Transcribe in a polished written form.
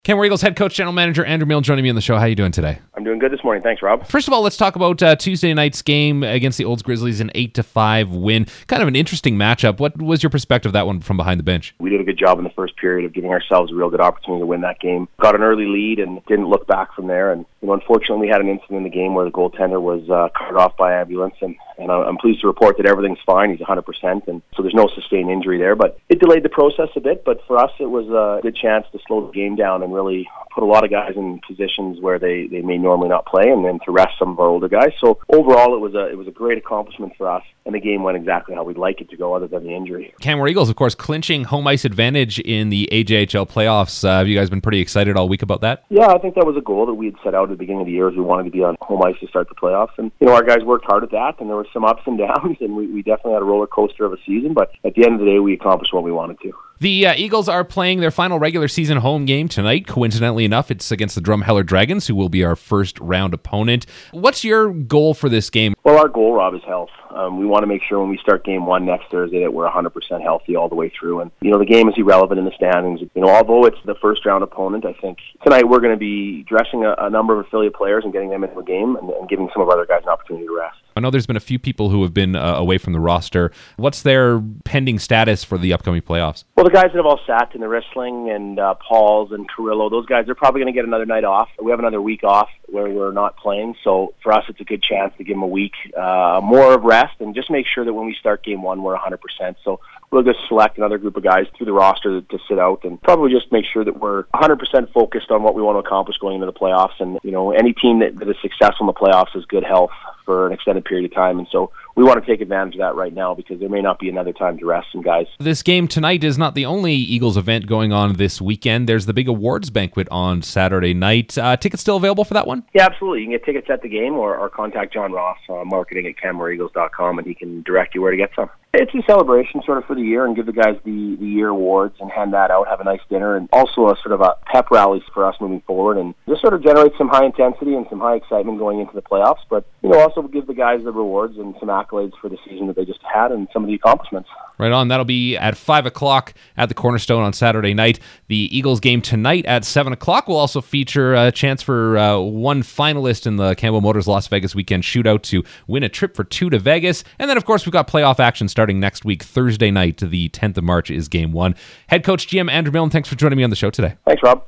Canmore Eagles head coach, general manager Andrew Milne joining me on the show. How are you doing today? I'm doing good this morning. Thanks, Rob. First of all, let's talk about Tuesday night's game against the Olds Grizzlies, an 8-5 win. Kind of an interesting matchup. What was your perspective of that one from behind the bench? We did a good job in the first period of giving ourselves a real good opportunity to win that game. Got an early lead and didn't look back from there. And unfortunately, we had an incident in the game where the goaltender was carted off by ambulance. And I'm pleased to report that everything's fine. He's 100%, and so there's no sustained injury there. But it delayed the process a bit. But for us, it was a good chance to slow the game down and really put a lot of guys in positions where they may normally not play, and then to rest some of our older guys. So overall, it was a great accomplishment for us, and the game went exactly how we'd like it to go, other than the injury. Canmore Eagles, of course, clinching home ice advantage in the AJHL playoffs. Have you guys been pretty excited all week about that? Yeah, I think that was a goal that we had set out at the beginning of the year, as we wanted to be on home ice to start the playoffs. And our guys worked hard at that, and there were some ups and downs, and we definitely had a roller coaster of a season. But at the end of the day, we accomplished what we wanted to. The Eagles are playing their final regular season home game tonight. Coincidentally enough, it's against the Drumheller Dragons, who will be our first round opponent. What's your goal for this game? Well, our goal, Rob, is health. We want to make sure when we start game one next Thursday that we're 100% healthy all the way through. And, the game is irrelevant in the standings. Although it's the first round opponent, I think tonight we're going to be dressing a number of affiliate players and getting them into the game and giving some of our other guys an opportunity to rest. I know there's been a few people who have been away from the roster. What's their pending status for the upcoming playoffs? Well, the guys that have all sat in the wrestling and Pauls and Carrillo, those guys are probably going to get another night off. We have another week off where we're not playing. So for us, it's a good chance to give them a week more of rest and just make sure that when we start game one, we're 100%. So we'll just select another group of guys through the roster to sit out and probably just make sure that we're 100% focused on what we want to accomplish going into the playoffs. And, any team that is successful in the playoffs has good health for an extended period of time. And so we want to take advantage of that right now because there may not be another time to rest some guys. This game tonight is not the only Eagles event going on this weekend. There's the big awards banquet on Saturday night. Tickets still available for that one? Yeah, absolutely. You can get tickets at the game or contact John Ross, marketing at CanmoreEagles.com, and he can direct you where to get some. It's a celebration sort of for the year and give the guys the year awards and hand that out, have a nice dinner, and also a sort of a pep rally for us moving forward and just sort of generate some high intensity and some high excitement going into the playoffs, but also give the guys the rewards and some accolades for the season that they just had and some of the accomplishments. Right on. That'll be at 5 o'clock at the Cornerstone on Saturday night. The Eagles game tonight at 7 o'clock will also feature a chance for one finalist in the Campbell Motors Las Vegas Weekend Shootout to win a trip for two to Vegas. And then, of course, we've got playoff action starting next week. Thursday night, the 10th of March, is game one. Head coach GM Andrew Milne, thanks for joining me on the show today. Thanks, Rob.